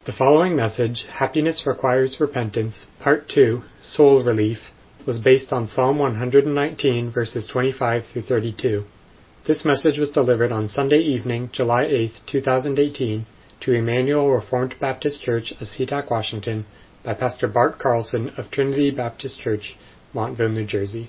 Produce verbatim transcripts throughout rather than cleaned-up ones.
The following message, Happiness Requires Repentance, Part two, Soul Relief, was based on Psalm one hundred nineteen, verses twenty-five through thirty-two. This message was delivered on Sunday evening, July eighth, two thousand eighteen, to Emmanuel Reformed Baptist Church of SeaTac, Washington, by Pastor Bart Carlson of Trinity Baptist Church, Montville, New Jersey.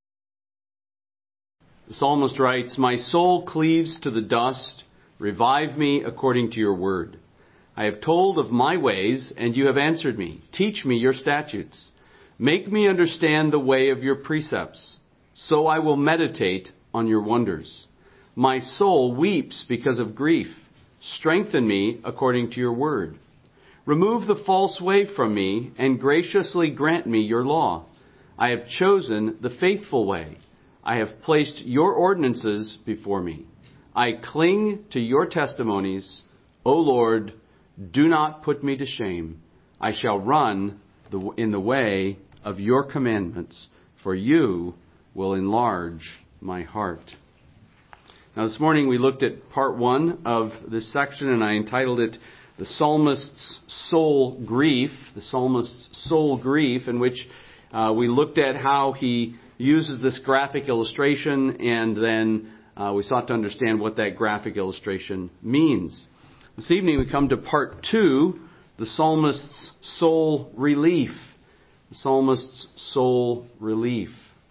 The psalmist writes, "My soul cleaves to the dust. Revive me according to your word. I have told of my ways, and you have answered me. Teach me your statutes. Make me understand the way of your precepts. So I will meditate on your wonders. My soul weeps because of grief. Strengthen me according to your word. Remove the false way from me, and graciously grant me your law. I have chosen the faithful way. I have placed your ordinances before me. I cling to your testimonies. O Lord, do not put me to shame. I shall run the, in the way of your commandments, for you will enlarge my heart." Now this morning we looked at part one of this section, and I entitled it The Psalmist's Soul Grief, the Psalmist's Soul Grief, in which uh, we looked at how he uses this graphic illustration, and then uh, we sought to understand what that graphic illustration means. This evening we come to part two, the psalmist's soul relief. The psalmist's soul relief.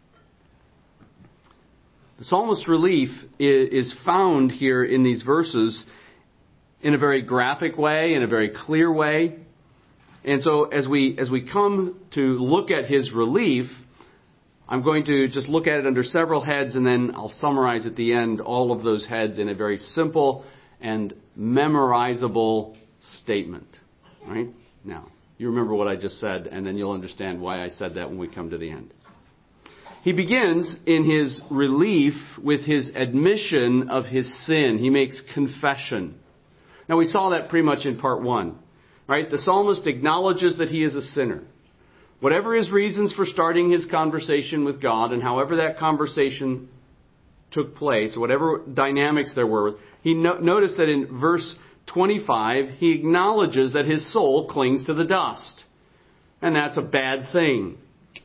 The psalmist's relief is found here in these verses in a very graphic way, in a very clear way. And so as we as we come to look at his relief, I'm going to just look at it under several heads, and then I'll summarize at the end all of those heads in a very simple and memorizable statement. Right? Now, you remember what I just said, and then you'll understand why I said that when we come to the end. He begins in his relief with his admission of his sin. He makes confession. Now, we saw that pretty much in part one. Right? The psalmist acknowledges that he is a sinner. Whatever his reasons for starting his conversation with God, and however that conversation took place, whatever dynamics there were, he no- noticed that in verse twenty-five, he acknowledges that his soul clings to the dust. And that's a bad thing.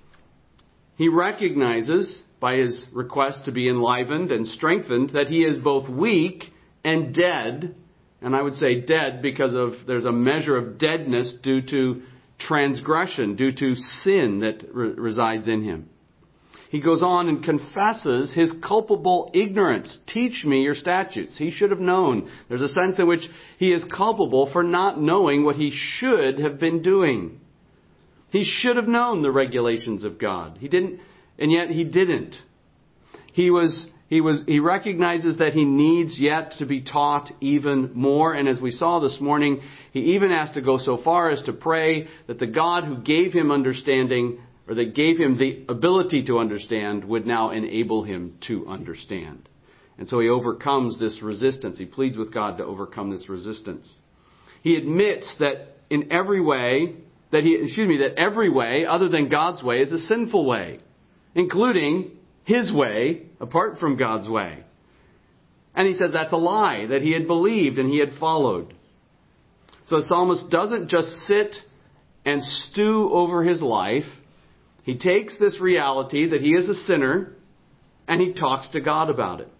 He recognizes, by his request to be enlivened and strengthened, that he is both weak and dead. And I would say dead because of there's a measure of deadness due to transgression, due to sin that re- resides in him. He goes on and confesses his culpable ignorance. Teach me your statutes. He should have known. There's a sense in which he is culpable for not knowing what he should have been doing. He should have known the regulations of God. He didn't, and yet he didn't. He was, he was, he recognizes that he needs yet to be taught even more. And as we saw this morning, he even has to go so far as to pray that the God who gave him understanding, or that gave him the ability to understand, would now enable him to understand. And so he overcomes this resistance. He pleads with God to overcome this resistance. He admits that in every way, that he, excuse me, that every way other than God's way is a sinful way, including his way apart from God's way. And he says that's a lie that he had believed and he had followed. So the psalmist doesn't just sit and stew over his life. He takes this reality that he is a sinner, and he talks to God about it.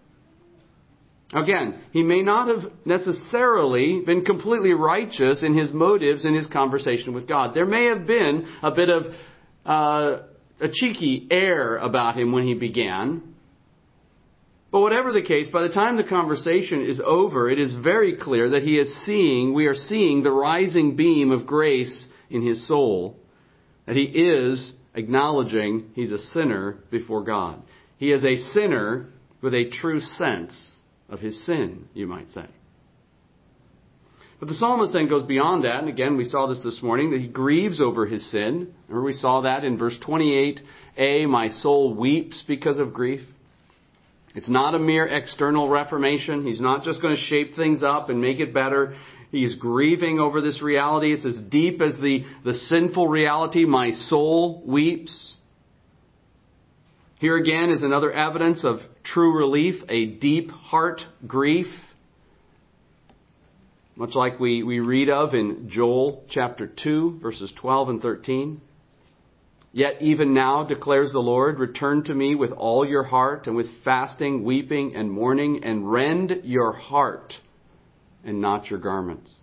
Again, he may not have necessarily been completely righteous in his motives in his conversation with God. There may have been a bit of uh, a cheeky air about him when he began. But whatever the case, by the time the conversation is over, it is very clear that he is seeing, we are seeing the rising beam of grace in his soul, that he is acknowledging he's a sinner before God. He is a sinner with a true sense of his sin, you might say. But the psalmist then goes beyond that, and again we saw this this morning, that he grieves over his sin. Remember we saw that in verse twenty-eight a, my soul weeps because of grief. It's not a mere external reformation. He's not just going to shape things up and make it better. He is grieving over this reality. It's as deep as the, the sinful reality. My soul weeps. Here again is another evidence of true relief, a deep heart grief. much like we, we read of in Joel chapter two, verses twelve and thirteen. Yet even now, declares the Lord, return to me with all your heart and with fasting, weeping, and mourning, and rend your heart and not your garments.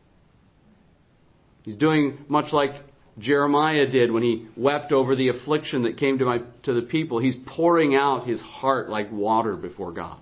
He's doing much like Jeremiah did when he wept over the affliction that came to my to the people. He's pouring out his heart like water before God.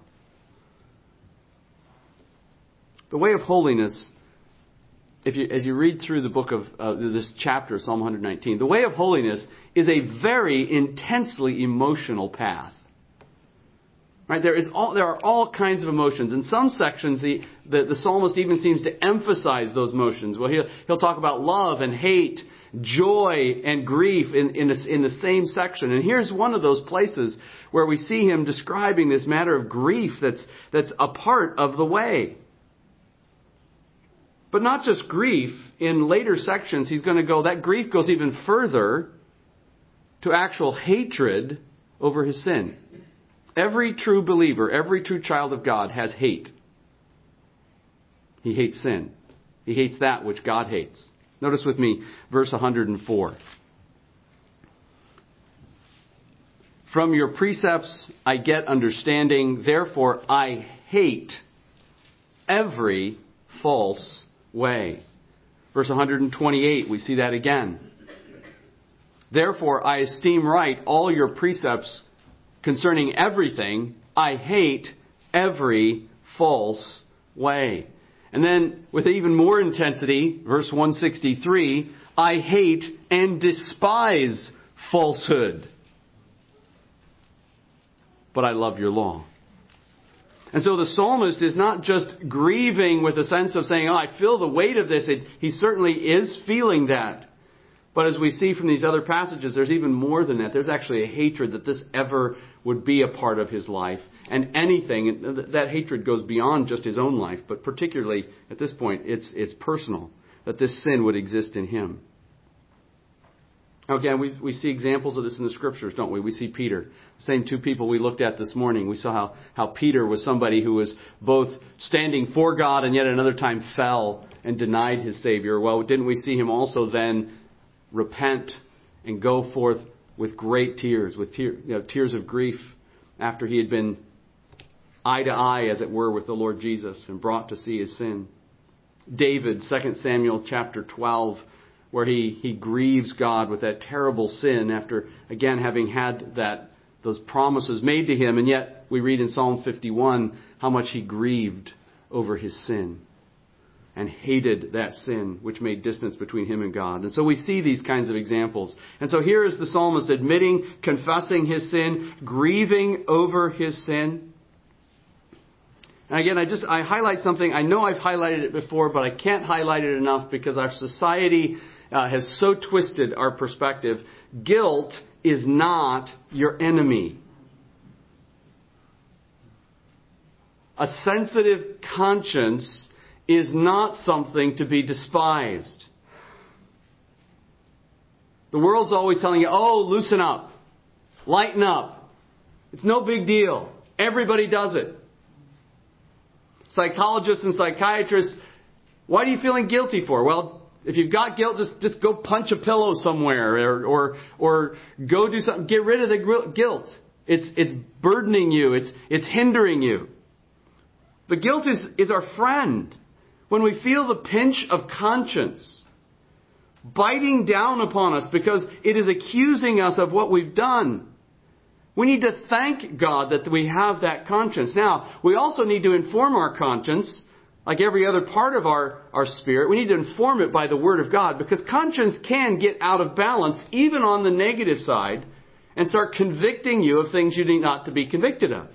The way of holiness, if you, as you read through the book of uh, this chapter, Psalm one nineteen, the way of holiness is a very intensely emotional path. Right? There is all there are all kinds of emotions. In some sections, the, the, the psalmist even seems to emphasize those emotions. Well, he'll he'll talk about love and hate, joy and grief in in, a, in the same section. And here's one of those places where we see him describing this matter of grief that's that's a part of the way. But not just grief. In later sections, he's going to go, that grief goes even further to actual hatred over his sin. Every true believer, every true child of God has hate. He hates sin. He hates that which God hates. Notice with me, verse one hundred four. From your precepts I get understanding, therefore I hate every false way. Verse one hundred twenty-eight, we see that again. Therefore I esteem right all your precepts concerning everything. I hate every false way. And then with even more intensity, verse one sixty-three, I hate and despise falsehood, but I love your law. And so the psalmist is not just grieving with a sense of saying, oh, I feel the weight of this. It, he certainly is feeling that. But as we see from these other passages, there's even more than that. There's actually a hatred that this ever would be a part of his life. And anything, that hatred goes beyond just his own life. But particularly at this point, it's, it's personal, that this sin would exist in him. Now again, we, we see examples of this in the Scriptures, don't we? We see Peter. The same two people we looked at this morning. We saw how, how Peter was somebody who was both standing for God and yet at another time fell and denied his Savior. Well, didn't we see him also then repent and go forth with great tears, with tear, you know, tears of grief after he had been eye to eye, as it were, with the Lord Jesus and brought to see his sin. David, Second Samuel chapter twelve, where he, he grieves God with that terrible sin after, again, having had that those promises made to him. And yet we read in Psalm fifty-one how much he grieved over his sin and hated that sin, which made distance between him and God. And so we see these kinds of examples. And so here is the psalmist admitting, confessing his sin, grieving over his sin. And again, I just, I highlight something. I know I've highlighted it before, but I can't highlight it enough because our society uh, has so twisted our perspective. Guilt is not your enemy. A sensitive conscience is not something to be despised. The world's always telling you, oh, loosen up, lighten up. It's no big deal. Everybody does it. Psychologists and psychiatrists, what are you feeling guilty for? Well, if you've got guilt, just, just go punch a pillow somewhere or, or, or go do something. Get rid of the guilt. It's, it's burdening you. It's, it's hindering you. But guilt is, is our friend. When we feel the pinch of conscience biting down upon us because it is accusing us of what we've done, we need to thank God that we have that conscience. Now, we also need to inform our conscience, like every other part of our, our spirit. We need to inform it by the Word of God, because conscience can get out of balance, even on the negative side, and start convicting you of things you need not to be convicted of.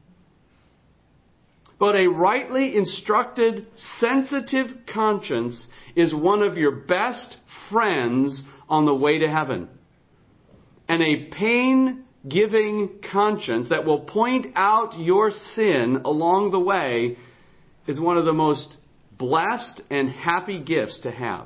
But a rightly instructed, sensitive conscience is one of your best friends on the way to heaven. And a pain-giving conscience that will point out your sin along the way is one of the most blessed and happy gifts to have.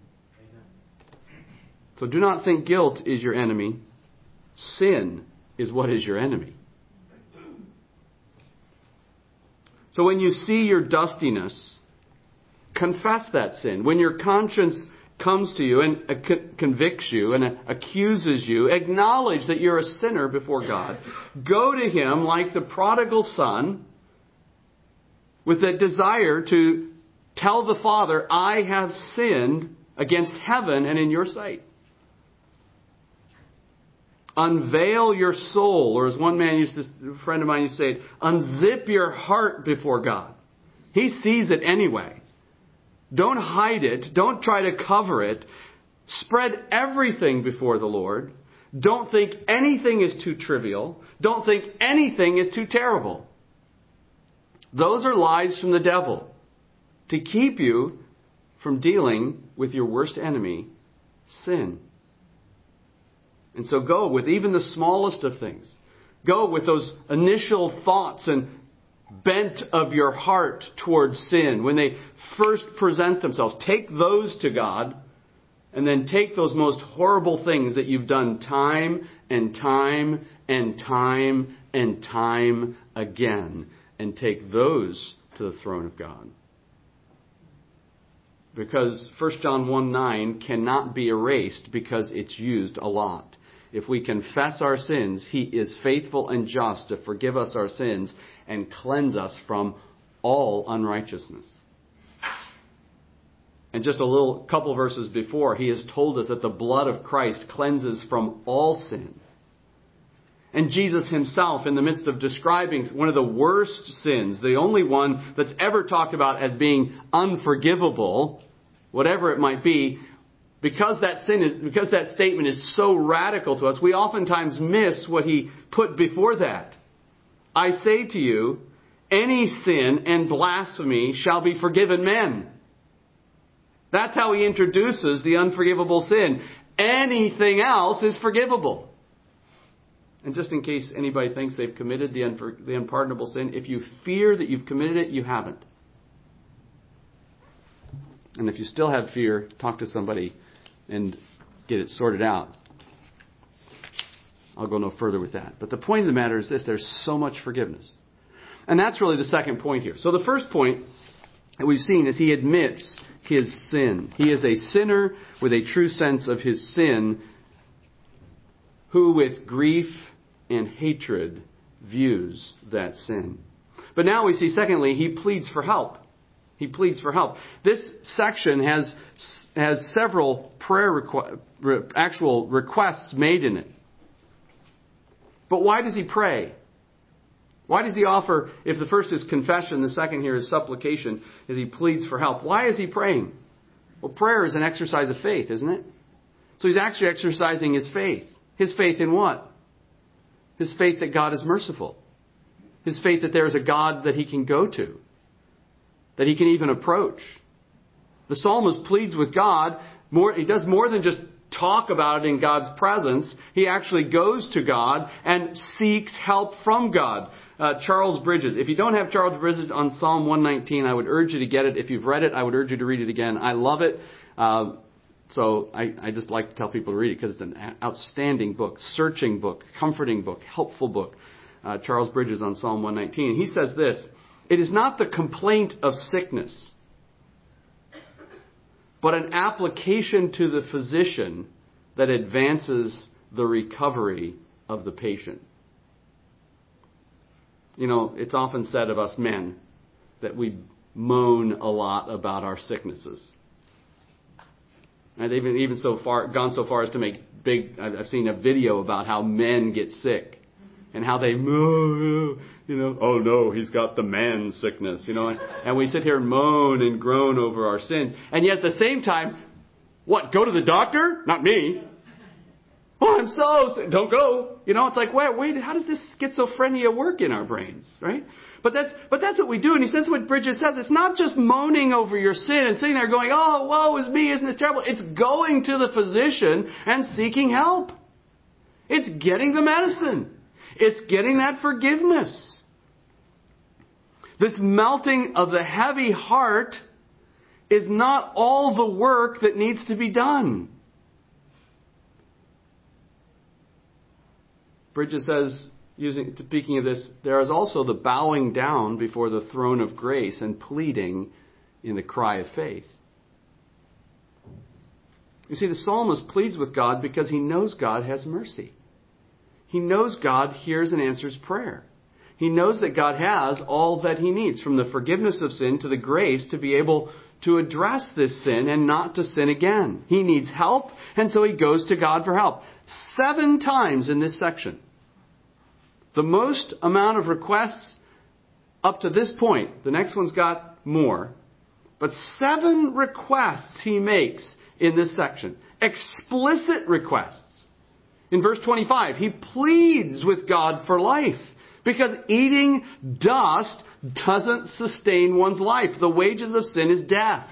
So do not think guilt is your enemy. Sin is what is your enemy. So when you see your dustiness, confess that sin. When your conscience comes to you and uh, co- convicts you and uh, accuses you, acknowledge that you're a sinner before God. Go to Him like the prodigal son with that desire to tell the Father, I have sinned against heaven and in your sight. Unveil your soul, or as one man used to, a friend of mine used to say, unzip your heart before God. He sees it anyway. Don't hide it. Don't try to cover it. Spread everything before the Lord. Don't think anything is too trivial. Don't think anything is too terrible. Those are lies from the devil to keep you from dealing with your worst enemy, sin. And so go with even the smallest of things. Go with those initial thoughts and bent of your heart towards sin. When they first present themselves, take those to God, and then take those most horrible things that you've done time and time and time and time again, and take those to the throne of God. Because First John one nine cannot be erased because it's used a lot. If we confess our sins, He is faithful and just to forgive us our sins and cleanse us from all unrighteousness. And just a little couple verses before, He has told us that the blood of Christ cleanses from all sin. And Jesus Himself, in the midst of describing one of the worst sins, the only one that's ever talked about as being unforgivable, whatever it might be, because that sin is, because that statement is so radical to us, we oftentimes miss what He put before that. I say to you, any sin and blasphemy shall be forgiven men. That's how He introduces the unforgivable sin. Anything else is forgivable. And just in case anybody thinks they've committed the, unfor- the unpardonable sin, if you fear that you've committed it, you haven't. And if you still have fear, talk to somebody and get it sorted out. I'll go no further with that. But the point of the matter is this: there's so much forgiveness. And that's really the second point here. So the first point that we've seen is he admits his sin. He is a sinner with a true sense of his sin, who with grief and hatred views that sin. But now we see, secondly, he pleads for help. He pleads for help. This section has has several prayer requ- re- actual requests made in it. But why does he pray? Why does he offer, if the first is confession, the second here is supplication, as he pleads for help? Why is he praying? Well, prayer is an exercise of faith, isn't it? So he's actually exercising his faith. His faith in what? His faith that God is merciful. His faith that there is a God that he can go to, that he can even approach. The psalmist pleads with God. More, he does more than just talk about it in God's presence. He actually goes to God and seeks help from God. Uh, Charles Bridges. If you don't have Charles Bridges on Psalm one nineteen, I would urge you to get it. If you've read it, I would urge you to read it again. I love it. Uh, so I, I just like to tell people to read it because it's an outstanding book, searching book, comforting book, helpful book. Uh, Charles Bridges on Psalm one nineteen. He says this: it is not the complaint of sickness, but an application to the physician that advances the recovery of the patient. You know, it's often said of us men that we moan a lot about our sicknesses. And they've even so far gone so far as to make big. I've seen a video about how men get sick and how they moan. You know, oh no, he's got the man sickness. You know, and, and we sit here and moan and groan over our sins, and yet at the same time, what? Go to the doctor? Not me. Oh, I'm so sick. Don't go. You know, it's like, wait, wait, how does this schizophrenia work in our brains, right? But that's but that's what we do. And he says what Bridges says. It's not just moaning over your sin and sitting there going, oh, woe is me, isn't it terrible? It's going to the physician and seeking help. It's getting the medicine. It's getting that forgiveness. This melting of the heavy heart is not all the work that needs to be done. Bridges says, using, speaking of this, there is also the bowing down before the throne of grace and pleading in the cry of faith. You see, the psalmist pleads with God because he knows God has mercy. He knows God hears and answers prayer. He knows that God has all that he needs, from the forgiveness of sin to the grace to be able to address this sin and not to sin again. He needs help, and so he goes to God for help. Seven times in this section. The most amount of requests up to this point. The next one's got more. But seven requests he makes in this section. Explicit requests. In verse twenty-five, he pleads with God for life. Because eating dust doesn't sustain one's life. The wages of sin is death.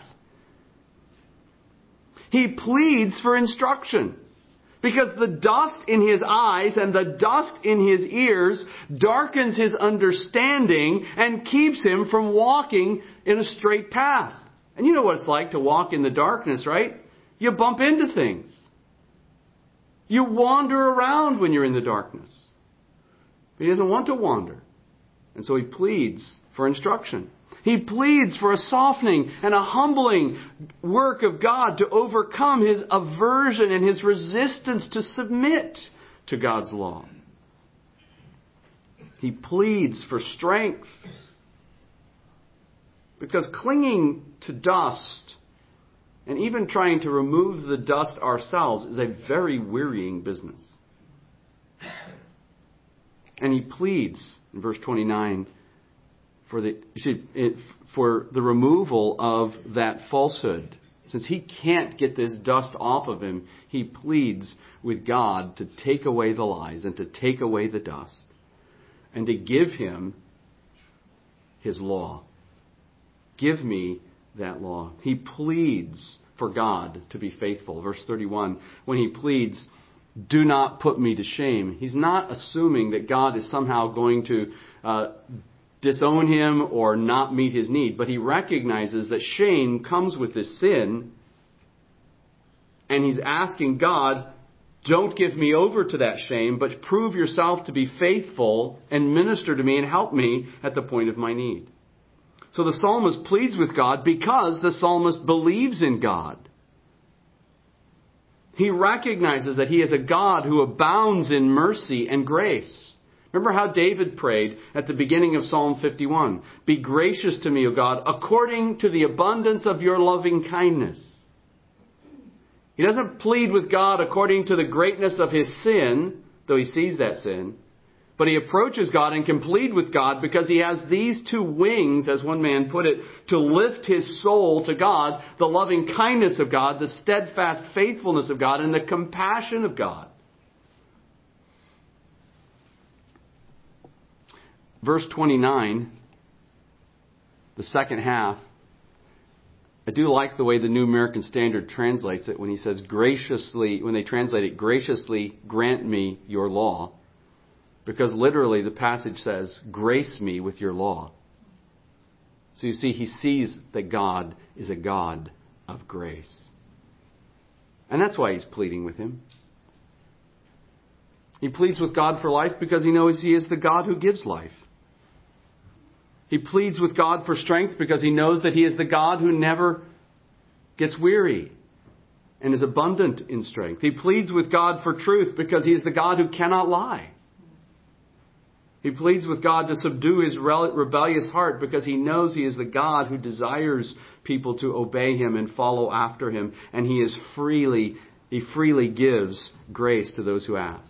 He pleads for instruction. Because the dust in his eyes and the dust in his ears darkens his understanding and keeps him from walking in a straight path. And you know what it's like to walk in the darkness, right? You bump into things. You wander around when you're in the darkness. But he doesn't want to wander. And so he pleads for instruction. He pleads for a softening and a humbling work of God to overcome his aversion and his resistance to submit to God's law. He pleads for strength. Because clinging to dust and even trying to remove the dust ourselves is a very wearying business. And he pleads in verse twenty-nine for the for the removal of that falsehood. Since he can't get this dust off of him, he pleads with God to take away the lies and to take away the dust and to give him his law. Give me that law. He pleads for God to be faithful. Verse thirty-one, when he pleads, do not put me to shame. He's not assuming that God is somehow going to uh, disown him or not meet his need. But he recognizes that shame comes with this sin. And he's asking God, don't give me over to that shame, but prove yourself to be faithful and minister to me and help me at the point of my need. So the psalmist pleads with God because the psalmist believes in God. He recognizes that he is a God who abounds in mercy and grace. Remember how David prayed at the beginning of Psalm fifty-one. Be gracious to me, O God, according to the abundance of your loving kindness. He doesn't plead with God according to the greatness of his sin, though he sees that sin. But he approaches God and can plead with God because he has these two wings, as one man put it, to lift his soul to God, the loving kindness of God, the steadfast faithfulness of God, and the compassion of God. Verse twenty-nine, the second half, I do like the way the New American Standard translates it when he says graciously, when they translate it, graciously grant me your law. Because literally the passage says, grace me with your law. So you see, he sees that God is a God of grace. And that's why he's pleading with him. He pleads with God for life because he knows he is the God who gives life. He pleads with God for strength because he knows that he is the God who never gets weary and is abundant in strength. He pleads with God for truth because he is the God who cannot lie. He pleads with God to subdue his rebellious heart because he knows he is the God who desires people to obey him and follow after him. And he is freely, he freely gives grace to those who ask.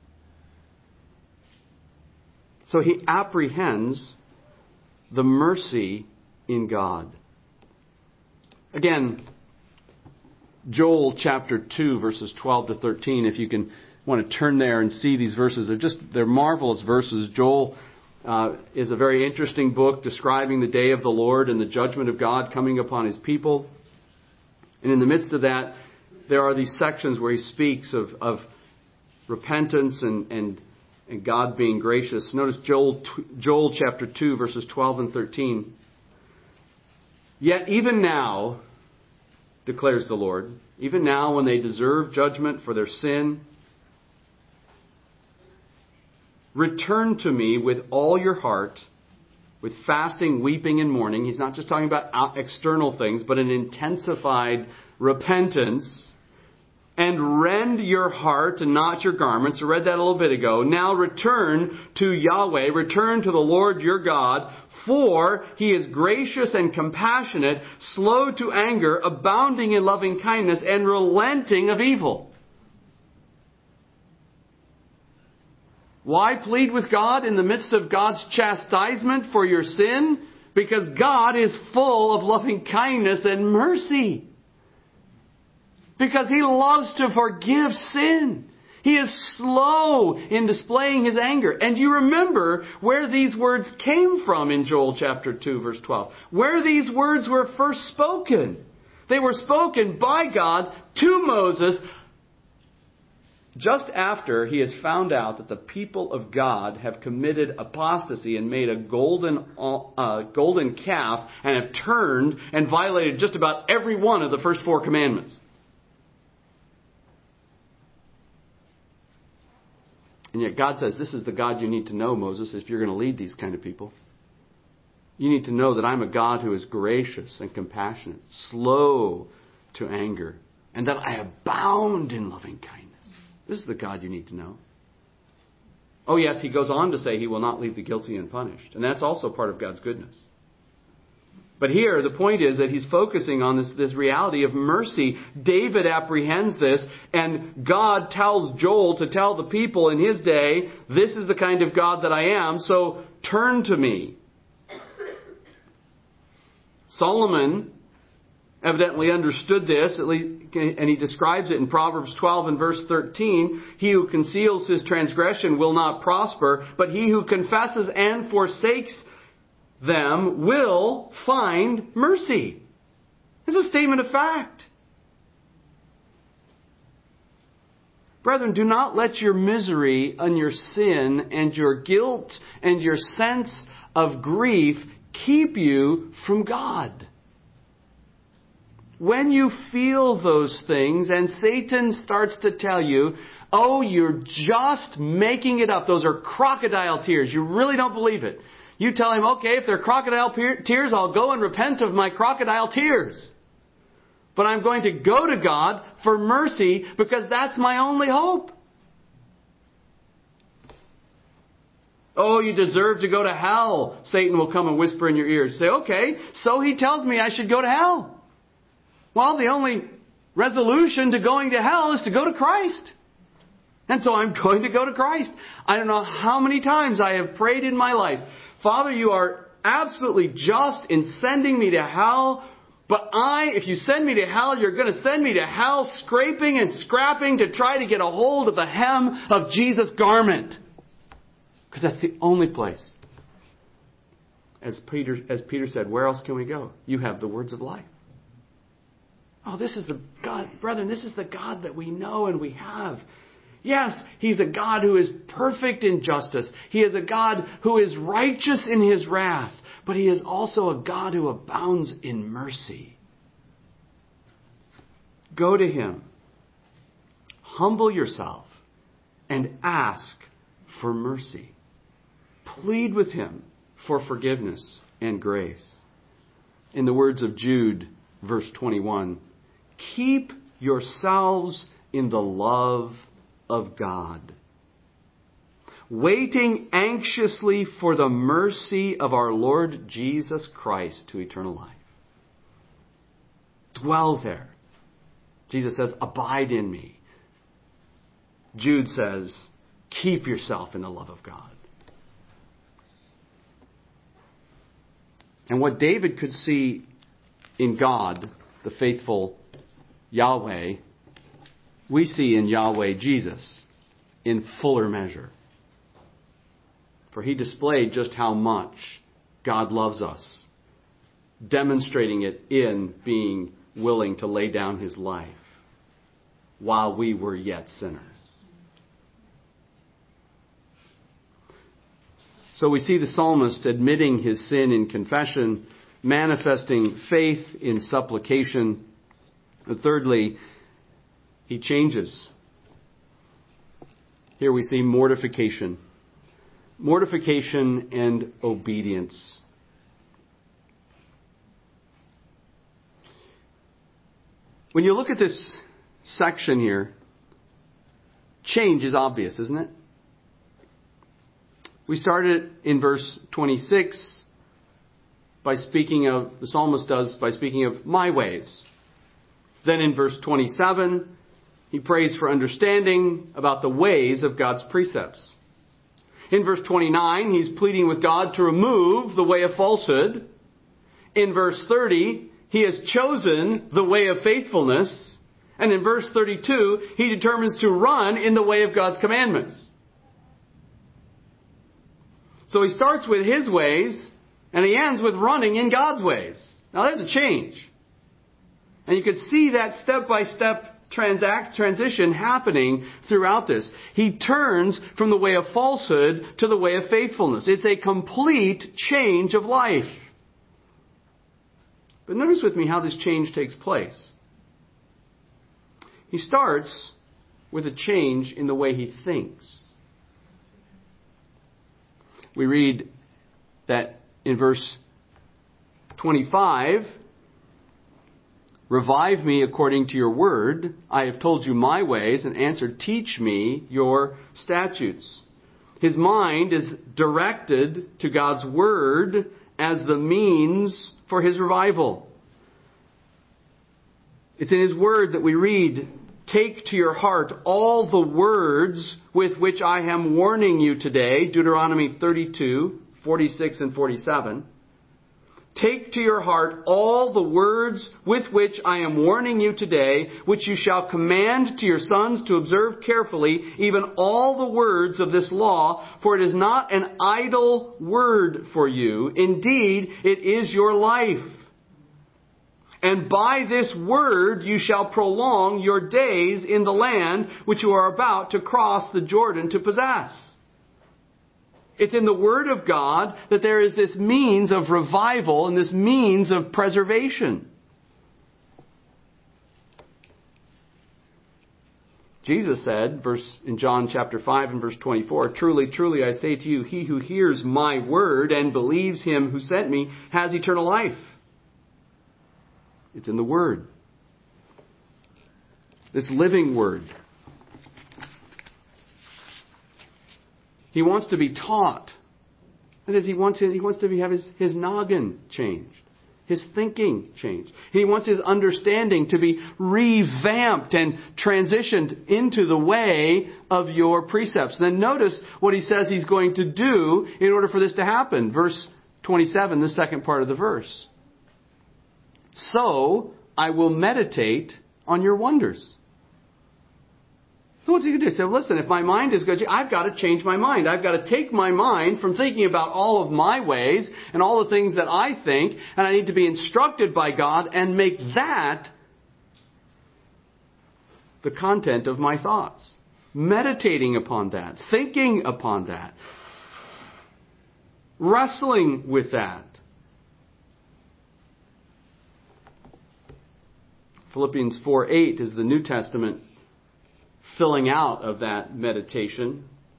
So he apprehends the mercy in God. Again, Joel chapter two, verses twelve to thirteen, if you can want to turn there and see these verses. They're just, they're marvelous verses. Joel uh, is a very interesting book describing the day of the Lord and the judgment of God coming upon his people. And in the midst of that, there are these sections where he speaks of, of repentance and, and, and God being gracious. Notice Joel, Joel chapter two, verses twelve and thirteen. Yet even now, declares the Lord, even now when they deserve judgment for their sin, return to me with all your heart with fasting, weeping, and mourning. He's not just talking about external things, but an intensified repentance. And rend your heart and not your garments. I read that a little bit ago. Now return to Yahweh, return to the Lord your God, for He is gracious and compassionate, slow to anger, abounding in loving kindness, and relenting of evil. Why plead with God in the midst of God's chastisement for your sin? Because God is full of loving kindness and mercy. Because He loves to forgive sin. He is slow in displaying His anger. And you remember where these words came from in Joel chapter two, verse twelve. Where these words were first spoken. They were spoken by God to Moses just after he has found out that the people of God have committed apostasy and made a golden, uh, golden calf and have turned and violated just about every one of the first four commandments. And yet God says, this is the God you need to know, Moses, if you're going to lead these kind of people. You need to know that I'm a God who is gracious and compassionate, slow to anger, and that I abound in loving kindness. This is the God you need to know. Oh yes, he goes on to say he will not leave the guilty unpunished. And that's also part of God's goodness. But here, the point is that he's focusing on this, this reality of mercy. David apprehends this, and God tells Joel to tell the people in his day, this is the kind of God that I am, so turn to me. Solomon evidently understood this, at least, and he describes it in Proverbs twelve and verse thirteen. He who conceals his transgression will not prosper, but he who confesses and forsakes them will find mercy. It's a statement of fact. Brethren, do not let your misery and your sin and your guilt and your sense of grief keep you from God. When you feel those things and Satan starts to tell you, oh, you're just making it up. Those are crocodile tears. You really don't believe it. You tell him, okay, if they're crocodile tears, I'll go and repent of my crocodile tears. But I'm going to go to God for mercy because that's my only hope. Oh, you deserve to go to hell. Satan will come and whisper in your ear. Say, okay, so he tells me I should go to hell. Well, the only resolution to going to hell is to go to Christ. And so I'm going to go to Christ. I don't know how many times I have prayed in my life, Father, you are absolutely just in sending me to hell, but I, if you send me to hell, you're going to send me to hell scraping and scrapping to try to get a hold of the hem of Jesus' garment. Because that's the only place. As Peter, as Peter said, where else can we go? You have the words of life. Oh, this is the God, brethren, this is the God that we know and we have. Yes, He's a God who is perfect in justice. He is a God who is righteous in His wrath. But He is also a God who abounds in mercy. Go to Him. Humble yourself and ask for mercy. Plead with Him for forgiveness and grace. In the words of Jude, verse twenty-one, keep yourselves in the love of God, waiting anxiously for the mercy of our Lord Jesus Christ to eternal life. Dwell there. Jesus says, abide in me. Jude says, keep yourself in the love of God. And what David could see in God, the faithful Yahweh, we see in Yahweh Jesus in fuller measure. For He displayed just how much God loves us, demonstrating it in being willing to lay down His life while we were yet sinners. So we see the psalmist admitting his sin in confession, manifesting faith in supplication. And thirdly, he changes. Here we see mortification. Mortification and obedience. When you look at this section here, change is obvious, isn't it? We started in verse twenty-six by speaking of, the psalmist does, by speaking of my ways. Then in verse twenty-seven, he prays for understanding about the ways of God's precepts. In verse twenty-nine, he's pleading with God to remove the way of falsehood. In verse thirty, he has chosen the way of faithfulness. And in verse thirty-two, he determines to run in the way of God's commandments. So he starts with his ways, and he ends with running in God's ways. Now there's a change. And you could see that step-by-step transact, transition happening throughout this. He turns from the way of falsehood to the way of faithfulness. It's a complete change of life. But notice with me how this change takes place. He starts with a change in the way he thinks. We read that in verse twenty-five, revive me according to your word. I have told you my ways and answered, teach me your statutes. His mind is directed to God's word as the means for his revival. It's in his word that we read, take to your heart all the words with which I am warning you today. Deuteronomy thirty-two, forty-six and forty-seven. Take to your heart all the words with which I am warning you today, which you shall command to your sons to observe carefully, even all the words of this law, for it is not an idle word for you. Indeed, it is your life. And by this word you shall prolong your days in the land which you are about to cross the Jordan to possess. It's in the Word of God that there is this means of revival and this means of preservation. Jesus said, verse in John chapter five and verse twenty-four, truly, truly, I say to you, he who hears my word and believes him who sent me has eternal life. It's in the Word. This living Word. He wants to be taught. That is, he wants, he wants to have his, his noggin changed. His thinking changed. He wants his understanding to be revamped and transitioned into the way of your precepts. Then notice what he says he's going to do in order for this to happen. Verse twenty-seven, the second part of the verse. So I will meditate on your wonders. So what's he going to do? He said, listen, if my mind is good, I've got to change my mind. I've got to take my mind from thinking about all of my ways and all the things that I think, and I need to be instructed by God and make that the content of my thoughts. Meditating upon that, thinking upon that, wrestling with that. Philippians four eight is the New Testament filling out of that meditation.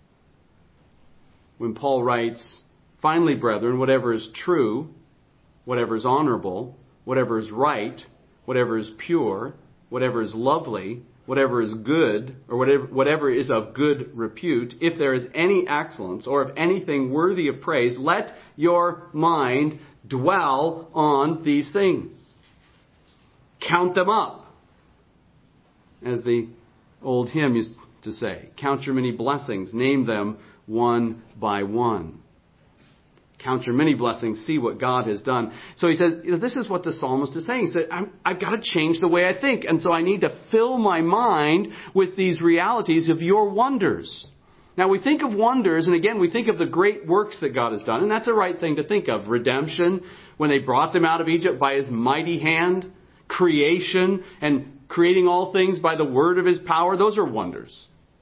When Paul writes, finally, brethren, whatever is true, whatever is honorable, whatever is right, whatever is pure, whatever is lovely, whatever is good, or whatever, whatever is of good repute, if there is any excellence or of anything worthy of praise, let your mind dwell on these things. Count them up. As the old hymn used to say, count your many blessings, name them one by one. Count your many blessings, see what God has done. So he says, you know, this is what the psalmist is saying. He said, I'm, I've got to change the way I think. And so I need to fill my mind with these realities of your wonders. Now we think of wonders, and again, we think of the great works that God has done. And that's the right thing to think of. Redemption, when they brought them out of Egypt by His mighty hand. Creation, and creating all things by the word of His power. Those are wonders.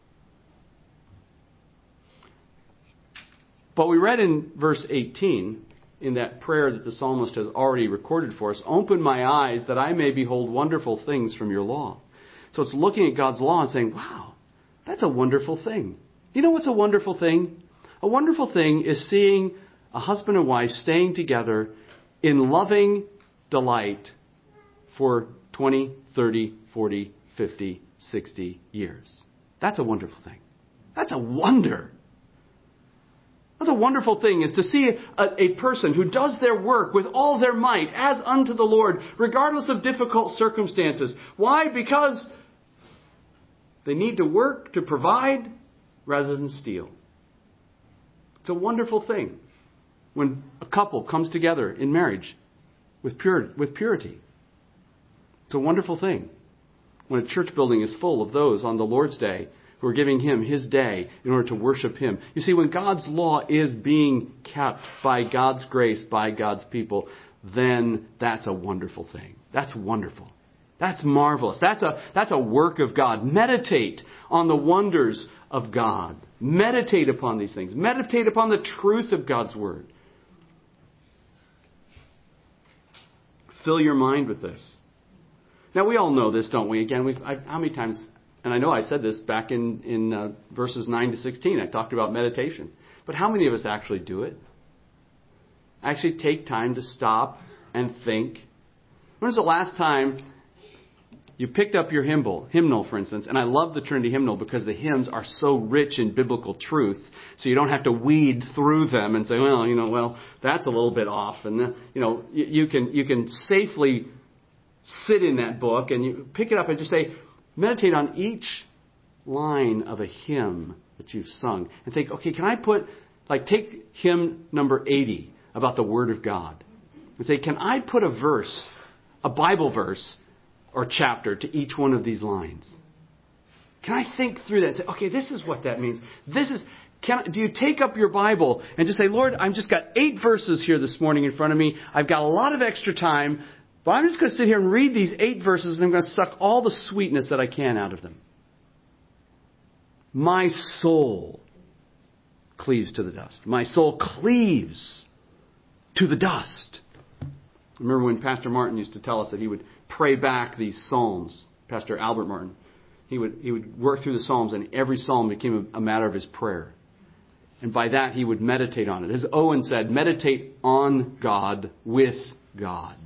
But we read in verse eighteen, in that prayer that the psalmist has already recorded for us, open my eyes that I may behold wonderful things from your law. So it's looking at God's law and saying, wow, that's a wonderful thing. You know what's a wonderful thing? A wonderful thing is seeing a husband and wife staying together in loving delight for twenty, thirty, forty, fifty, sixty years. That's a wonderful thing. That's a wonder. That's a wonderful thing, is to see a, a person who does their work with all their might as unto the Lord, regardless of difficult circumstances. Why? Because they need to work to provide rather than steal. It's a wonderful thing when a couple comes together in marriage with pure, with purity. It's a wonderful thing when a church building is full of those on the Lord's Day who are giving Him His day in order to worship Him. You see, when God's law is being kept by God's grace, by God's people, then that's a wonderful thing. That's wonderful. That's marvelous. That's a, that's a work of God. Meditate on the wonders of God. Meditate upon these things. Meditate upon the truth of God's Word. Fill your mind with this. Now, we all know this, don't we? Again, we've, I, how many times... And I know I said this back in, in uh, verses nine to sixteen. I talked about meditation. But how many of us actually do it? Actually take time to stop and think. When was the last time you picked up your hymnal, hymnal, for instance? And I love the Trinity hymnal because the hymns are so rich in biblical truth. So you don't have to weed through them and say, well, you know, well, that's a little bit off. And, then, you know, you, you can you can safely sit in that book and you pick it up and just say, meditate on each line of a hymn that you've sung and think, okay, can I put, like, take hymn number eighty about the Word of God and say, can I put a verse, a Bible verse or chapter to each one of these lines? Can I think through that and say, okay, this is what that means. This is, can, do you take up your Bible and just say, Lord, I've just got eight verses here this morning in front of me. I've got a lot of extra time. But I'm just going to sit here and read these eight verses and I'm going to suck all the sweetness that I can out of them. My soul cleaves to the dust. My soul cleaves to the dust. I remember when Pastor Martin used to tell us that he would pray back these psalms. Pastor Albert Martin. He would, he would work through the psalms and every psalm became a, a matter of his prayer. And by that he would meditate on it. As Owen said, meditate on God with God.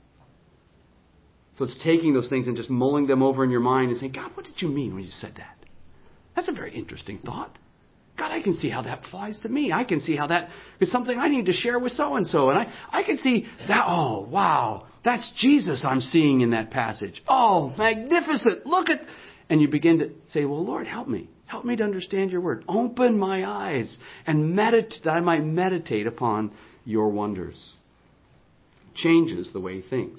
So it's taking those things and just mulling them over in your mind and saying, God, what did you mean when you said that? That's a very interesting thought. God, I can see how that applies to me. I can see how that is something I need to share with so-and-so. And I, I can see that, oh, wow, that's Jesus I'm seeing in that passage. Oh, magnificent. Look at... And you begin to say, well, Lord, help me. Help me to understand your word. Open my eyes and meditate, that I might meditate upon your wonders. Changes the way he thinks.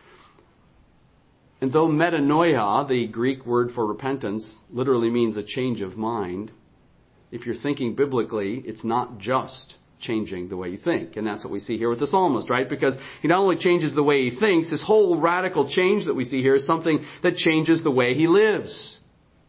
And though metanoia, the Greek word for repentance, literally means a change of mind, if you're thinking biblically, it's not just changing the way you think. And that's what we see here with the psalmist, right? Because he not only changes the way he thinks, this whole radical change that we see here is something that changes the way he lives.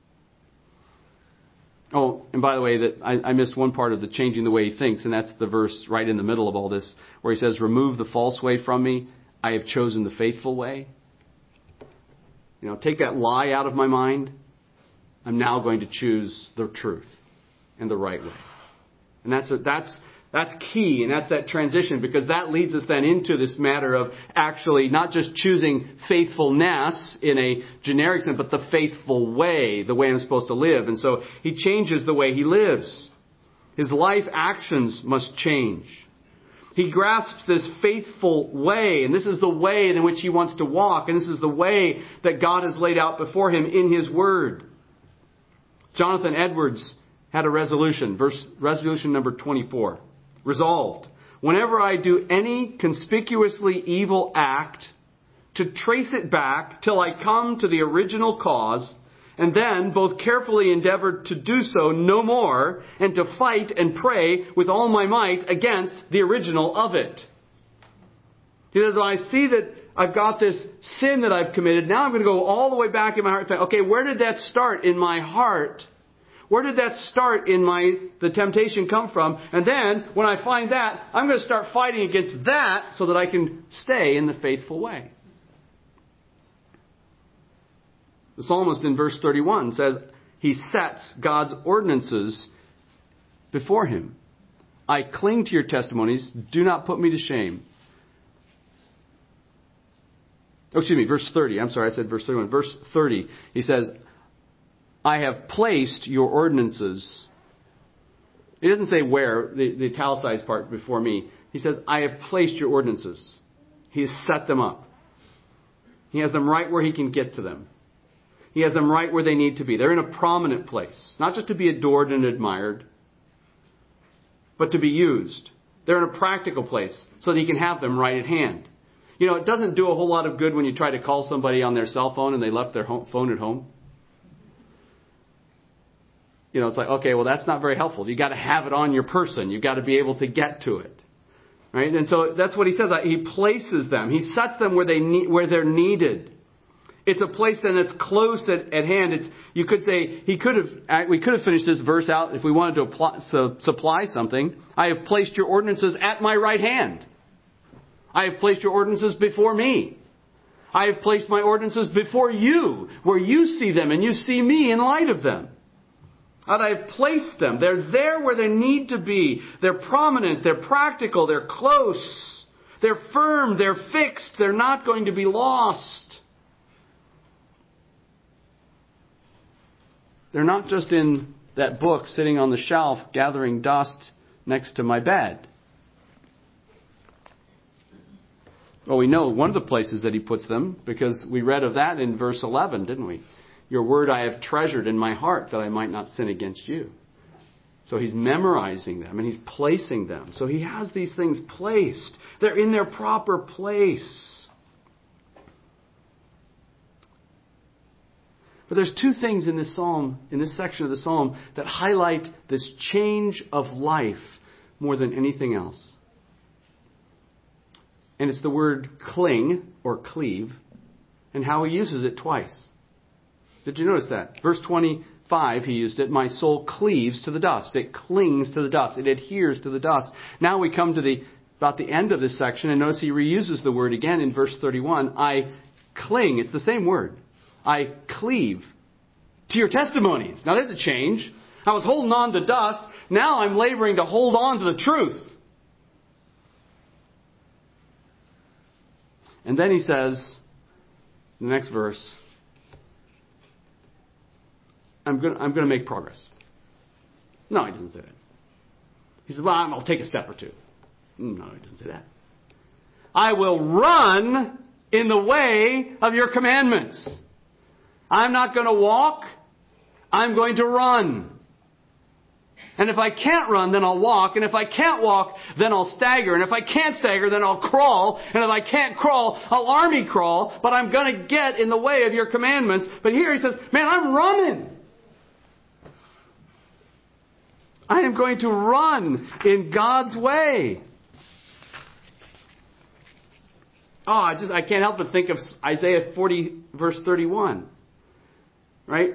Oh, and by the way, that I, I missed one part of the changing the way he thinks, and that's the verse right in the middle of all this, where he says, remove the false way from me. I have chosen the faithful way. You know, take that lie out of my mind. I'm now going to choose the truth and the right way. And that's a, that's that's key, and that's that transition, because that leads us then into this matter of actually not just choosing faithfulness in a generic sense, but the faithful way, the way I'm supposed to live. And so he changes the way he lives. His life actions must change. He grasps this faithful way, and this is the way in which he wants to walk, and this is the way that God has laid out before him in his word. Jonathan Edwards had a resolution, verse resolution number twenty-four. Resolved, whenever I do any conspicuously evil act, to trace it back till I come to the original cause, and then both carefully endeavor to do so no more, and to fight and pray with all my might against the original of it. He says, I see that I've got this sin that I've committed. Now I'm going to go all the way back in my heart and say, okay, where did that start in my heart? Where did that start in my, the temptation come from? And then, when I find that, I'm going to start fighting against that so that I can stay in the faithful way. The psalmist in verse thirty-one says, he sets God's ordinances before him. I cling to your testimonies. Do not put me to shame. Oh, excuse me, verse thirty. I'm sorry, I said verse thirty-one. Verse thirty, he says, I have placed your ordinances. He doesn't say where, the, the italicized part before me. He says, I have placed your ordinances. He has set them up. He has them right where he can get to them. He has them right where they need to be. They're in a prominent place. Not just to be adored and admired, but to be used. They're in a practical place so that he can have them right at hand. You know, it doesn't do a whole lot of good when you try to call somebody on their cell phone and they left their home, phone at home. You know, it's like, okay, well, that's not very helpful. You got to have it on your person. You got to be able to get to it. Right? And so that's what he says. He places them. He sets them where they need, where they're needed. It's a place then that's close at, at hand. It's, you could say, he could have, we could have finished this verse out if we wanted to apply, so, supply something. I have placed your ordinances at my right hand. I have placed your ordinances before me. I have placed my ordinances before you, where you see them and you see me in light of them. And I have placed them. They're there where they need to be. They're prominent. They're practical. They're close. They're firm. They're fixed. They're not going to be lost. They're not just in that book sitting on the shelf gathering dust next to my bed. Well, we know one of the places that he puts them because we read of that in verse eleven, didn't we? Your word I have treasured in my heart that I might not sin against you. So he's memorizing them and he's placing them. So he has these things placed. They're in their proper place. But there's two things in this psalm, in this section of the psalm, that highlight this change of life more than anything else. And it's the word cling or cleave and how he uses it twice. Did you notice that? Verse twenty-five, he used it. My soul cleaves to the dust. It clings to the dust. It adheres to the dust. Now we come to the about the end of this section, and notice he reuses the word again in verse thirty-one. I cling. It's the same word. I cleave to your testimonies. Now there's a change. I was holding on to dust. Now I'm laboring to hold on to the truth. And then he says, in the next verse, I'm going I'm going to make progress. No, he doesn't say that. He says, well, I'll take a step or two. No, he doesn't say that. I will run in the way of your commandments. I'm not going to walk. I'm going to run. And if I can't run, then I'll walk. And if I can't walk, then I'll stagger. And if I can't stagger, then I'll crawl. And if I can't crawl, I'll army crawl. But I'm going to get in the way of your commandments. But here he says, man, I'm running. I am going to run in God's way. Oh, I just I can't help but think of Isaiah forty, verse thirty-one. Right?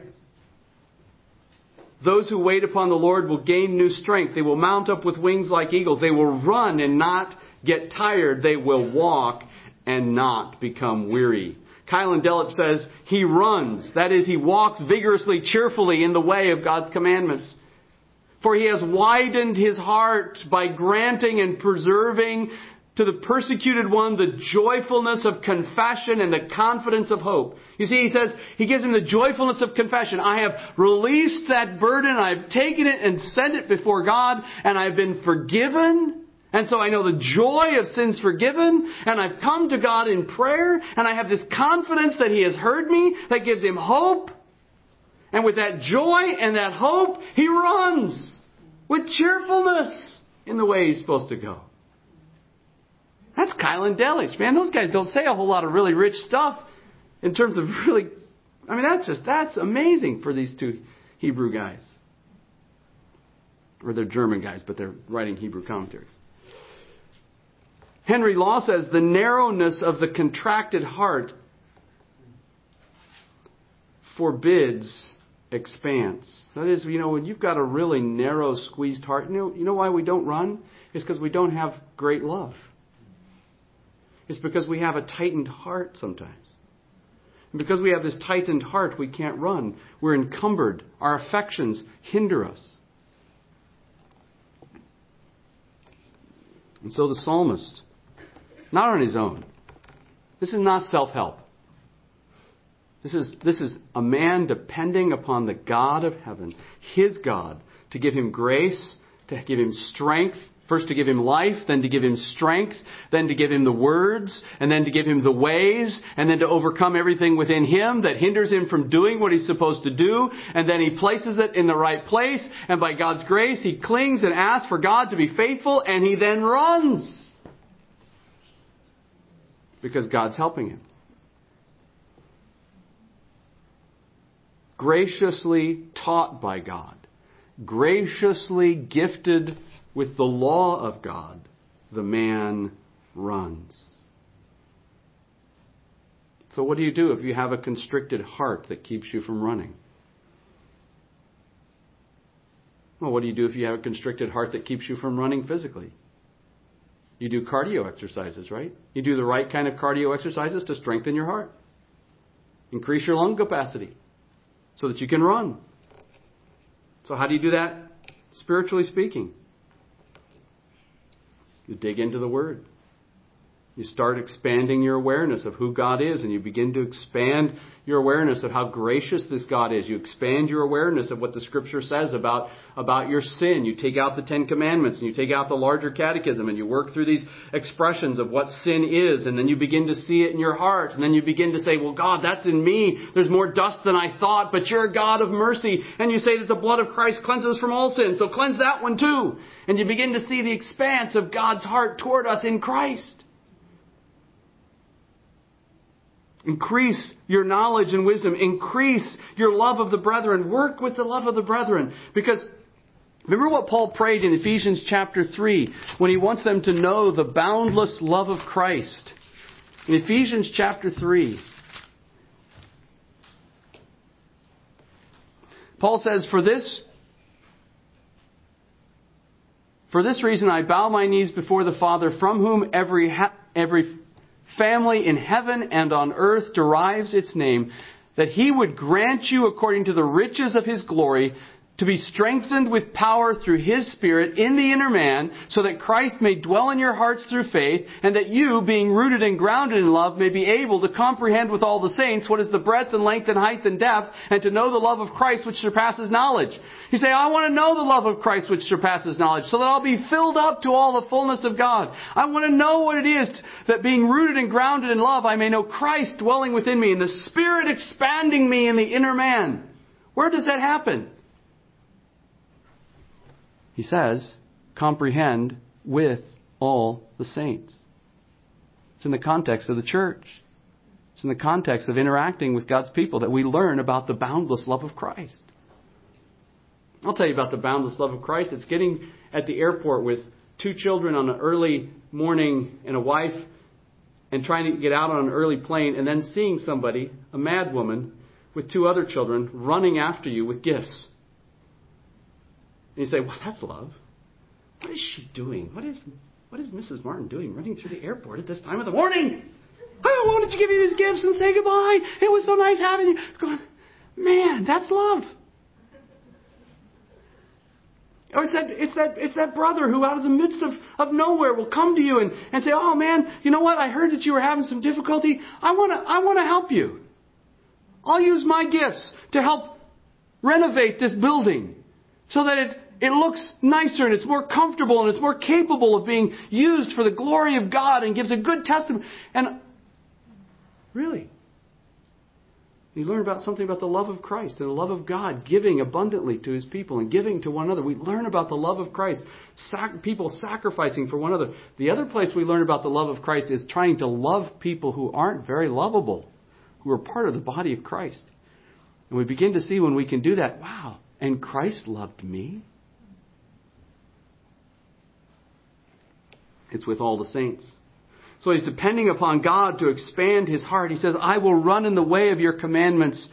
Those who wait upon the Lord will gain new strength. They will mount up with wings like eagles. They will run and not get tired. They will walk and not become weary. Kylan Delip says he runs. That is, he walks vigorously, cheerfully in the way of God's commandments. For he has widened his heart by granting and preserving to the persecuted one the joyfulness of confession and the confidence of hope. You see, he says, he gives him the joyfulness of confession. I have released that burden. I've taken it and sent it before God, and I've been forgiven. And so I know the joy of sins forgiven, and I've come to God in prayer, and I have this confidence that he has heard me, that gives him hope. And with that joy and that hope, he runs with cheerfulness in the way he's supposed to go. That's Kylan Delich, man. Those guys don't say a whole lot of really rich stuff in terms of really, I mean, that's just, that's amazing for these two Hebrew guys. Or they're German guys, but they're writing Hebrew commentaries. Henry Law says, the narrowness of the contracted heart forbids expanse. That is, you know, when you've got a really narrow, squeezed heart, you know, you know why we don't run? It's because we don't have great love. It's because we have a tightened heart sometimes. And because we have this tightened heart, we can't run. We're encumbered. Our affections hinder us. And so the psalmist, not on his own. This is not self-help. This is, this is a man depending upon the God of heaven, his God, to give him grace, to give him strength, first to give him life, then to give him strength, then to give him the words, and then to give him the ways, and then to overcome everything within him that hinders him from doing what he's supposed to do. And then he places it in the right place, and by God's grace, he clings and asks for God to be faithful, and he then runs. Because God's helping him. Graciously taught by God, graciously gifted with the law of God, the man runs. So what do you do if you have a constricted heart that keeps you from running? Well, what do you do if you have a constricted heart that keeps you from running physically? You do cardio exercises, right? You do the right kind of cardio exercises to strengthen your heart. Increase your lung capacity so that you can run. So how do you do that? Spiritually speaking. You dig into the Word. You start expanding your awareness of who God is, and you begin to expand your awareness of how gracious this God is. You expand your awareness of what the Scripture says about, about your sin. You take out the Ten Commandments, and you take out the larger catechism, and you work through these expressions of what sin is, and then you begin to see it in your heart, and then you begin to say, well, God, that's in me. There's more dust than I thought, but you're a God of mercy. And you say that the blood of Christ cleanses from all sin, so cleanse that one too. And you begin to see the expanse of God's heart toward us in Christ. Increase your knowledge and wisdom. Increase your love of the brethren. Work with the love of the brethren. Because remember what Paul prayed in Ephesians chapter three when he wants them to know the boundless love of Christ. In Ephesians chapter three, Paul says, For this, for this reason I bow my knees before the Father, from whom every ha- every family in heaven and on earth derives its name, that He would grant you, according to the riches of His glory, to be strengthened with power through His Spirit in the inner man, so that Christ may dwell in your hearts through faith, and that you, being rooted and grounded in love, may be able to comprehend with all the saints what is the breadth and length and height and depth, and to know the love of Christ which surpasses knowledge. You say, I want to know the love of Christ which surpasses knowledge, so that I'll be filled up to all the fullness of God. I want to know what it is that being rooted and grounded in love, I may know Christ dwelling within me, and the Spirit expanding me in the inner man. Where does that happen? He says, comprehend with all the saints. It's in the context of the church. It's in the context of interacting with God's people that we learn about the boundless love of Christ. I'll tell you about the boundless love of Christ. It's getting at the airport with two children on an early morning and a wife, and trying to get out on an early plane, and then seeing somebody, a mad woman, with two other children running after you with gifts. And you say, well, that's love. What is she doing? What is what is Missus Martin doing running through the airport at this time of the morning? I wanted to give you these gifts and say goodbye. It was so nice having you. Going, man, that's love. Or it's that, it's that, it's that brother who out of the midst of, of nowhere will come to you and, and say, oh man, you know what? I heard that you were having some difficulty. I want to, I want to help you. I'll use my gifts to help renovate this building so that it, it looks nicer and it's more comfortable and it's more capable of being used for the glory of God and gives a good testimony. And really, you learn about something about the love of Christ and the love of God, giving abundantly to His people and giving to one another. We learn about the love of Christ, sac- people sacrificing for one another. The other place we learn about the love of Christ is trying to love people who aren't very lovable, who are part of the body of Christ. And we begin to see when we can do that, wow, and Christ loved me. It's with all the saints. So he's depending upon God to expand his heart. He says, I will run in the way of your commandments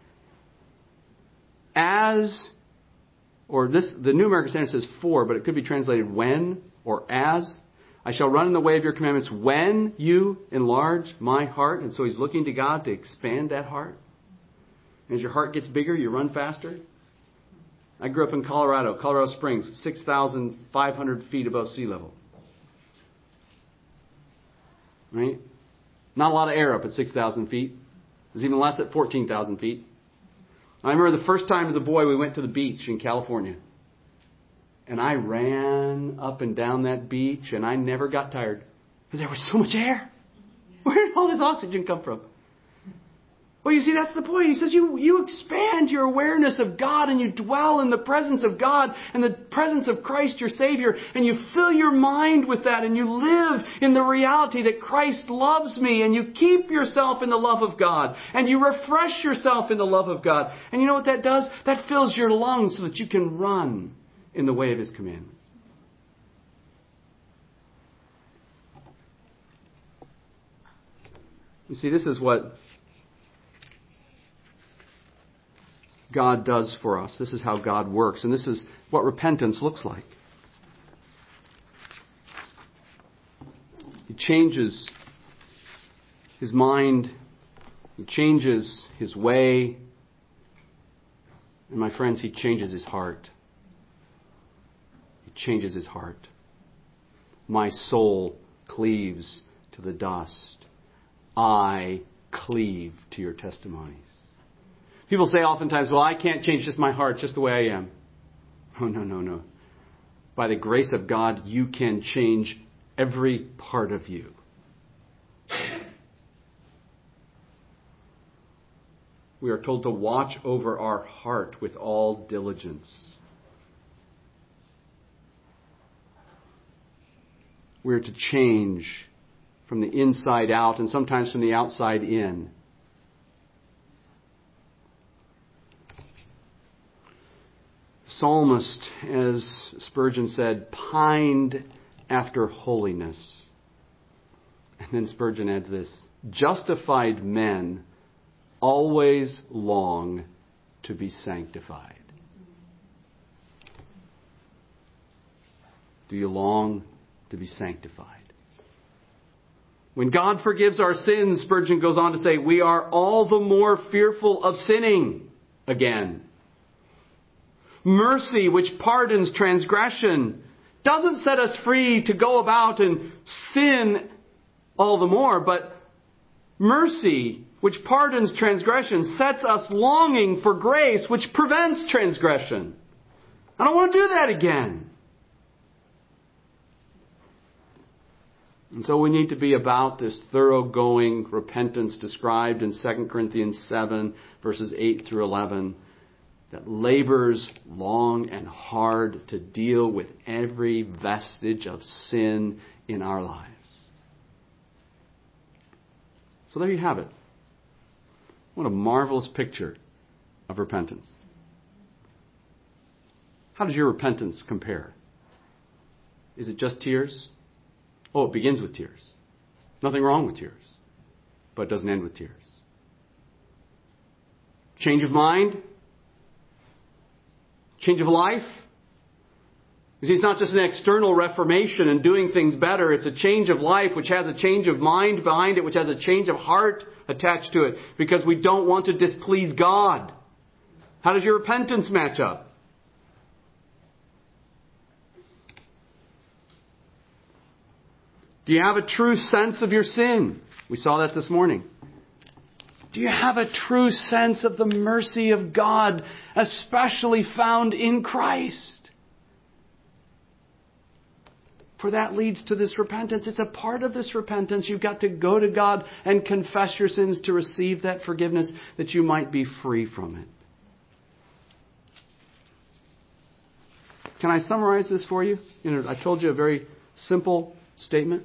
as, or this, the New American Standard says for, but it could be translated when or as. I shall run in the way of your commandments when you enlarge my heart. And so he's looking to God to expand that heart. As your heart gets bigger, you run faster. I grew up in Colorado, Colorado Springs, six thousand five hundred feet above sea level. Right? Not a lot of air up at six thousand feet. It's even less at fourteen thousand feet. I remember the first time as a boy we went to the beach in California. And I ran up and down that beach and I never got tired. Because there was so much air. Where did all this oxygen come from? Well, you see, that's the point. He says you, you expand your awareness of God and you dwell in the presence of God and the presence of Christ your Savior. And you fill your mind with that and you live in the reality that Christ loves me. And you keep yourself in the love of God. And you refresh yourself in the love of God. And you know what that does? That fills your lungs so that you can run in the way of His commandments. You see, this is what God does for us. This is how God works. And this is what repentance looks like. He changes his mind. He changes his way. And my friends, He changes his heart. He changes his heart. My soul cleaves to the dust. I cleave to your testimonies. People say oftentimes, well, I can't change just my heart, just the way I am. Oh, no, no, no. By the grace of God, you can change every part of you. We are told to watch over our heart with all diligence. We are to change from the inside out and sometimes from the outside in. Psalmist, as Spurgeon said, pined after holiness. And then Spurgeon adds this: justified men always long to be sanctified. Do you long to be sanctified? When God forgives our sins, Spurgeon goes on to say, we are all the more fearful of sinning again. Mercy, which pardons transgression, doesn't set us free to go about and sin all the more, but mercy, which pardons transgression, sets us longing for grace, which prevents transgression. I don't want to do that again. And so we need to be about this thoroughgoing repentance described in Second Corinthians seven, verses eight through eleven, that labors long and hard to deal with every vestige of sin in our lives. So there you have it. What a marvelous picture of repentance. How does your repentance compare? Is it just tears? Oh, it begins with tears. Nothing wrong with tears. But it doesn't end with tears. Change of mind? Change of life? You see, it's not just an external reformation and doing things better. It's a change of life which has a change of mind behind it, which has a change of heart attached to it, because we don't want to displease God. How does your repentance match up? Do you have a true sense of your sin? We saw that this morning. Do you have a true sense of the mercy of God, especially found in Christ? For that leads to this repentance. It's a part of this repentance. You've got to go to God and confess your sins to receive that forgiveness, that you might be free from it. Can I summarize this for you? You know, I told you a very simple statement.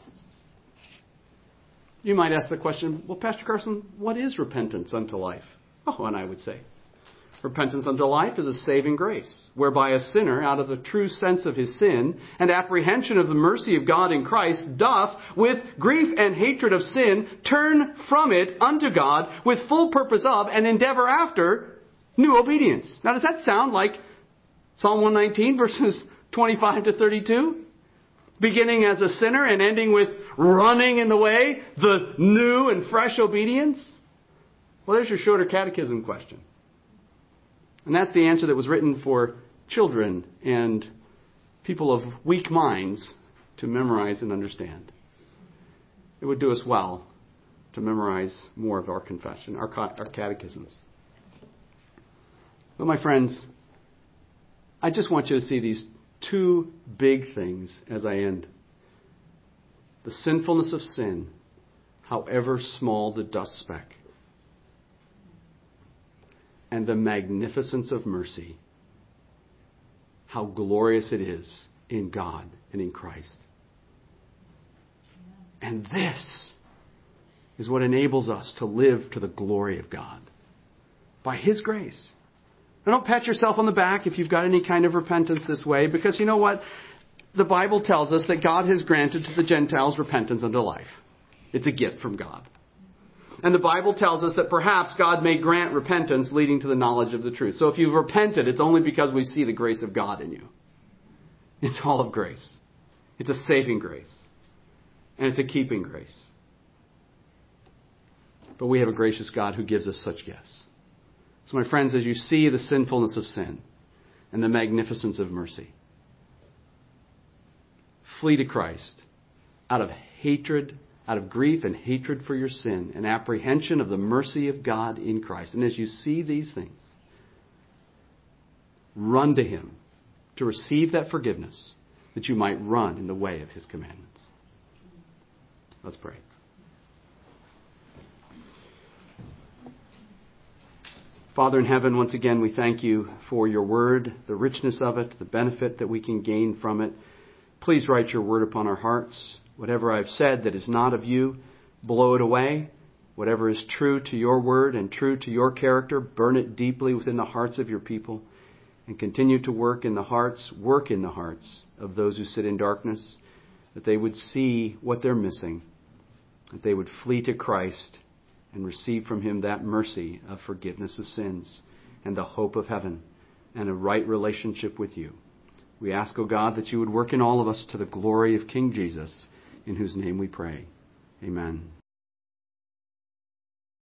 You might ask the question, well, Pastor Carson, what is repentance unto life? Oh, and I would say, repentance unto life is a saving grace, whereby a sinner, out of the true sense of his sin and apprehension of the mercy of God in Christ, doth, with grief and hatred of sin, turn from it unto God with full purpose of and endeavor after new obedience. Now, does that sound like Psalm one nineteen, verses twenty-five to thirty-two? Beginning as a sinner and ending with running in the way, the new and fresh obedience? Well, there's your shorter catechism question. And that's the answer that was written for children and people of weak minds to memorize and understand. It would do us well to memorize more of our confession, our, our catechisms. But my friends, I just want you to see these two big things as I end. The sinfulness of sin, however small the dust speck, and the magnificence of mercy, how glorious it is in God and in Christ. And this is what enables us to live to the glory of God by His grace. Now, don't pat yourself on the back if you've got any kind of repentance this way, because you know what? The Bible tells us that God has granted to the Gentiles repentance unto life. It's a gift from God. And the Bible tells us that perhaps God may grant repentance leading to the knowledge of the truth. So if you've repented, it's only because we see the grace of God in you. It's all of grace. It's a saving grace. And it's a keeping grace. But we have a gracious God who gives us such gifts. So my friends, as you see the sinfulness of sin and the magnificence of mercy, flee to Christ out of hatred, out of grief and hatred for your sin and apprehension of the mercy of God in Christ. And as you see these things, run to Him to receive that forgiveness that you might run in the way of His commandments. Let's pray. Father in heaven, once again, we thank you for your word, the richness of it, the benefit that we can gain from it. Please write your word upon our hearts. Whatever I've said that is not of you, blow it away. Whatever is true to your word and true to your character, burn it deeply within the hearts of your people and continue to work in the hearts, work in the hearts of those who sit in darkness, that they would see what they're missing, that they would flee to Christ and receive from Him that mercy of forgiveness of sins and the hope of heaven and a right relationship with you. We ask, O God, that you would work in all of us to the glory of King Jesus, in whose name we pray. Amen.